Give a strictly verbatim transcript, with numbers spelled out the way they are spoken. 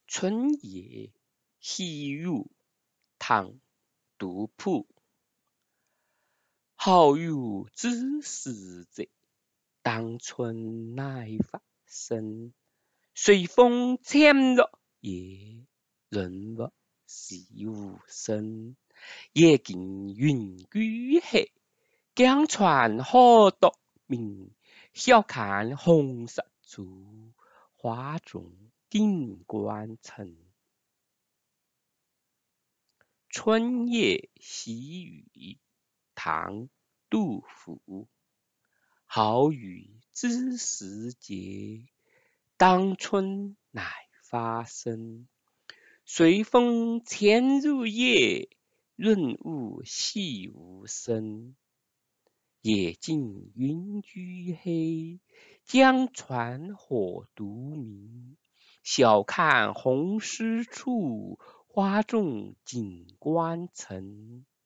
春夜细雨，唐·杜甫。好雨知时节，当春乃发生。随风潜入夜，润物细无声。野径云俱黑，江船好独明。晓看红湿处，花重锦官城。春夜细雨，唐·杜甫。好雨知时节，当春乃发生。随风潜入夜，润物细无声。野径云俱黑，江船火独明。晓看红湿处，花重锦官城。